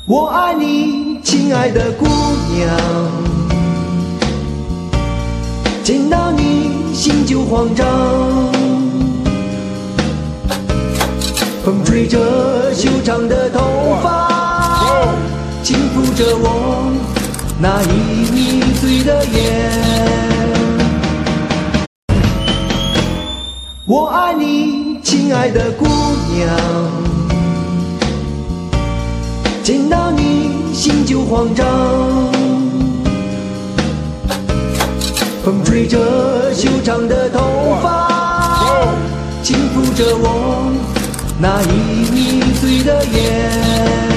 我爱你，亲爱的姑娘，见到你心就慌张。风吹着修长的头发，轻抚着我那已迷醉的眼。我爱你，亲爱的姑娘，见到你心就慌张。风吹着修长的头发，轻抚着我那已迷醉的眼。